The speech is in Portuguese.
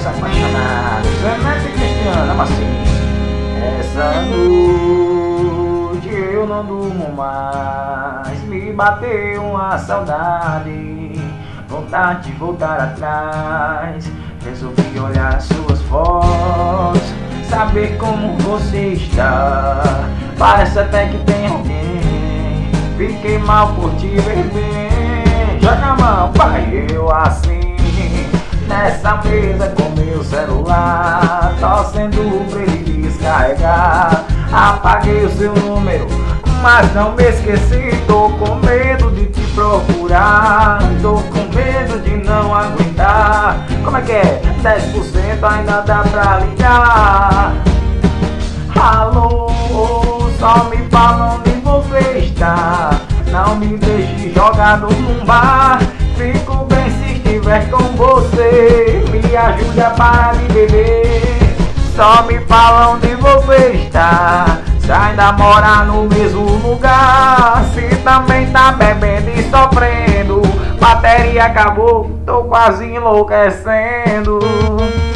apaixonados. Renato e Cristiano, ama assim. Essa noite eu não durmo mais. Me bateu uma saudade, vontade de voltar atrás. Resolvi olhar as suas fotos, saber como você está. Parece até que tem alguém. Fiquei mal por te ver bem. Joga a mão, pai, eu assim nessa mesa com meu celular, torcendo pra ele descarregar. Apaguei o seu número, mas não me esqueci. Tô com medo de te procurar, tô com medo de não aguentar. Como é que é? 10% ainda dá pra ligar. Alô, só me fala onde você está. Não me deixe jogado num bar. Fico bem se estiver com você. Me ajude a parar de beber. Só me fala onde você está. Se ainda mora no mesmo lugar. Se também tá bebendo e sofrendo. Bateria acabou, tô quase enlouquecendo.